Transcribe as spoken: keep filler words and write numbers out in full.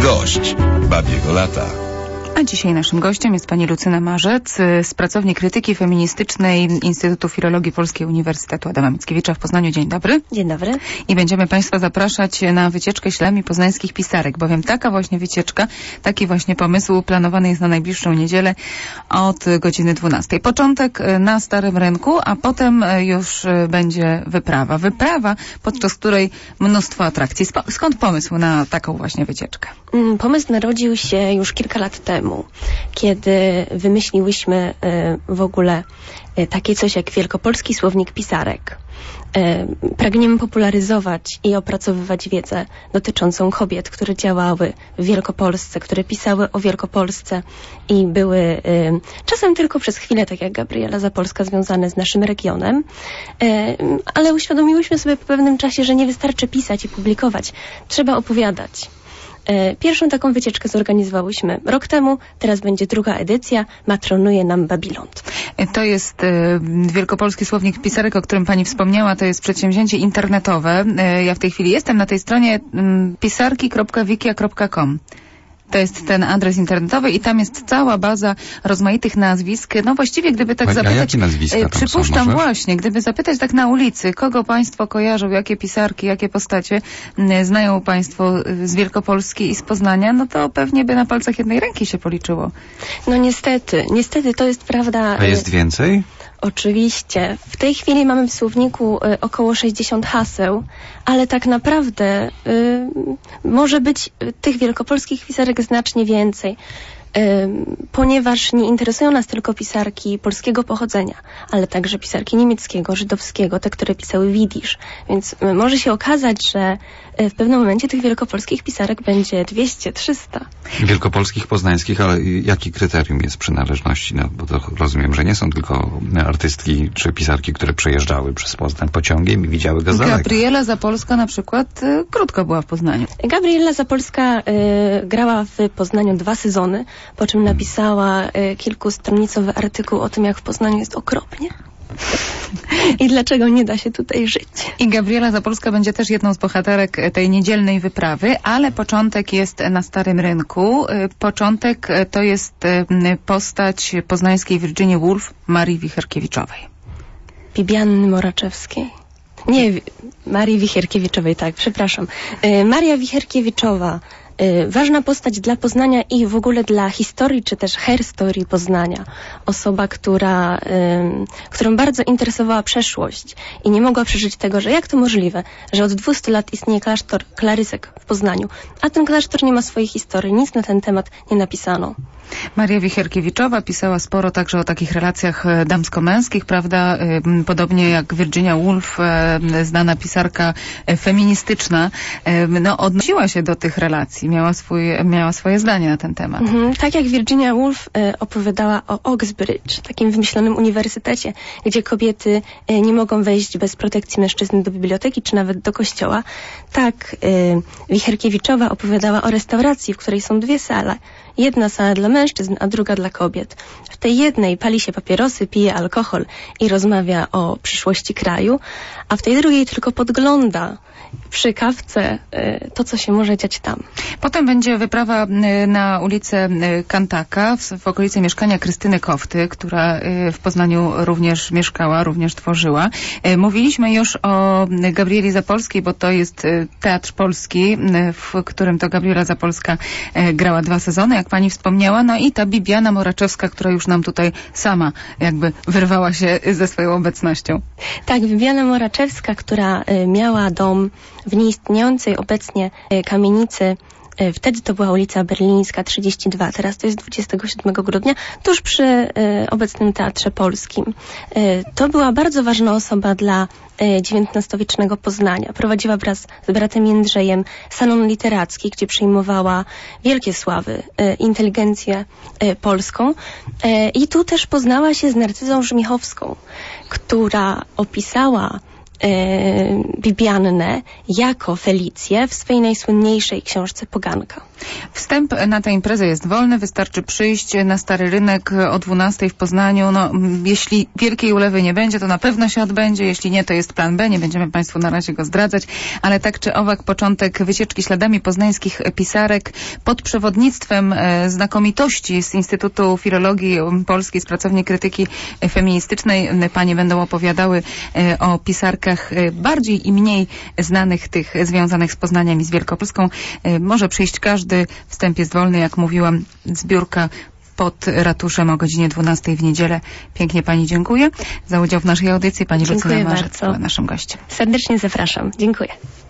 Gość Babiego Lata. A dzisiaj naszym gościem jest pani Lucyna Marzec z pracowni krytyki feministycznej Instytutu Filologii Polskiej Uniwersytetu Adama Mickiewicza w Poznaniu. Dzień dobry. Dzień dobry. I będziemy państwa zapraszać na wycieczkę śladami poznańskich pisarek, bowiem taka właśnie wycieczka, taki właśnie pomysł planowany jest na najbliższą niedzielę od godziny dwunastej. Początek na Starym Rynku, a potem już będzie wyprawa. Wyprawa, podczas której mnóstwo atrakcji. Skąd pomysł na taką właśnie wycieczkę? Pomysł narodził się już kilka lat temu, kiedy wymyśliłyśmy w ogóle takie coś jak Wielkopolski Słownik Pisarek. Pragniemy popularyzować i opracowywać wiedzę dotyczącą kobiet, które działały w Wielkopolsce, które pisały o Wielkopolsce i były czasem tylko przez chwilę, tak jak Gabriela Zapolska, związane z naszym regionem, ale uświadomiłyśmy sobie po pewnym czasie, że nie wystarczy pisać i publikować, trzeba opowiadać. Pierwszą taką wycieczkę zorganizowałyśmy rok temu, teraz będzie druga edycja, matronuje nam Babilont. To jest y, Wielkopolski Słownik Pisarek, o którym pani wspomniała, to jest przedsięwzięcie internetowe. Y, ja w tej chwili jestem na tej stronie y, pisarki kropka wikia kropka com. To jest ten adres internetowy i tam jest cała baza rozmaitych nazwisk. No właściwie, gdyby tak a, zapytać... A jakie nazwiska tam Przypuszczam są, właśnie, gdyby zapytać tak na ulicy, kogo państwo kojarzą, jakie pisarki, jakie postacie y, znają państwo y, z Wielkopolski i z Poznania, no to pewnie by na palcach jednej ręki się policzyło. No niestety, niestety to jest prawda. A jest więcej? Oczywiście. W tej chwili mamy w słowniku y, około sześćdziesiąt haseł, ale tak naprawdę y, może być y, tych wielkopolskich pisarek znacznie więcej. Ponieważ nie interesują nas tylko pisarki polskiego pochodzenia, ale także pisarki niemieckiego, żydowskiego, te, które pisały widzisz. Więc może się okazać, że w pewnym momencie tych wielkopolskich pisarek będzie dwieście trzysta. Wielkopolskich, poznańskich, ale jaki kryterium jest przynależności? No, bo to rozumiem, że nie są tylko artystki czy pisarki, które przejeżdżały przez Poznań pociągiem i widziały go z daleka. Gabriela Zapolska na przykład y, krótko była w Poznaniu. Gabriela Zapolska y, grała w Poznaniu dwa sezony, po czym napisała y, kilkustronicowy artykuł o tym, jak w Poznaniu jest okropnie. I dlaczego nie da się tutaj żyć. I Gabriela Zapolska będzie też jedną z bohaterek tej niedzielnej wyprawy, ale początek jest na Starym Rynku. Początek to jest postać poznańskiej Virginia Woolf, Marii Wicherkiewiczowej. Bibianny Moraczewskiej. Nie, Marii Wicherkiewiczowej, tak, przepraszam. Maria Wicherkiewiczowa. Y, ważna postać dla Poznania i w ogóle dla historii, czy też herstory Poznania. Osoba, która, y, którą bardzo interesowała przeszłość i nie mogła przeżyć tego, że jak to możliwe, że od dwustu lat istnieje klasztor Klarysek w Poznaniu, a ten klasztor nie ma swojej historii, nic na ten temat nie napisano. Maria Wicherkiewiczowa pisała sporo także o takich relacjach damsko-męskich, prawda? Podobnie jak Virginia Woolf, znana pisarka feministyczna, no odnosiła się do tych relacji, miała, swój, miała swoje zdanie na ten temat. Mhm. Tak jak Virginia Woolf opowiadała o Oxbridge, takim wymyślonym uniwersytecie, gdzie kobiety nie mogą wejść bez protekcji mężczyzn do biblioteki, czy nawet do kościoła, tak Wicherkiewiczowa opowiadała o restauracji, w której są dwie sale. Jedna sala dla mężczyzn, a druga dla kobiet. W tej jednej pali się papierosy, pije alkohol i rozmawia o przyszłości kraju, a w tej drugiej tylko podgląda przy kawce y, to, co się może dziać tam. Potem będzie wyprawa y, na ulicę y, Kantaka, w, w okolicy mieszkania Krystyny Kofty, która y, w Poznaniu również mieszkała, również tworzyła. Y, mówiliśmy już o Gabrieli Zapolskiej, bo to jest y, Teatr Polski, y, w którym to Gabriela Zapolska y, grała dwa sezony, jak pani wspomniała. No i ta Bibiana Moraczewska, która już nam tutaj sama jakby wyrwała się ze swoją obecnością. Tak, Bibiana Moraczewska, która y, miała dom w nieistniejącej obecnie y, kamienicy. Y, wtedy to była ulica Berlińska trzydzieści dwa, teraz to jest dwudziestego siódmego grudnia, tuż przy y, obecnym Teatrze Polskim. Y, to była bardzo ważna osoba dla y, dziewiętnastowiecznego Poznania. Prowadziła wraz z bratem Jędrzejem salon literacki, gdzie przyjmowała wielkie sławy, y, inteligencję y, polską. Y, I tu też poznała się z Narcyzą Żmichowską, która opisała Bibiannę jako Felicję w swojej najsłynniejszej książce Poganka. Wstęp na tę imprezę jest wolny, wystarczy przyjść na Stary Rynek o dwunastej w Poznaniu. No, jeśli wielkiej ulewy nie będzie, to na pewno się odbędzie. Jeśli nie, to jest plan B. Nie będziemy Państwu na razie go zdradzać, ale tak czy owak początek wycieczki śladami poznańskich pisarek pod przewodnictwem e, znakomitości z Instytutu Filologii Polskiej, z pracowni krytyki feministycznej. Panie będą opowiadały e, o pisarkach e, bardziej i mniej znanych, tych związanych z Poznaniem i z Wielkopolską. E, może przyjść każdy. Wstęp jest wolny, jak mówiłam, zbiórka pod ratuszem o godzinie dwunastej w niedzielę. Pięknie Pani dziękuję za udział w naszej audycji. Pani Lucyna Marzec była naszym gościem. Serdecznie zapraszam. Dziękuję.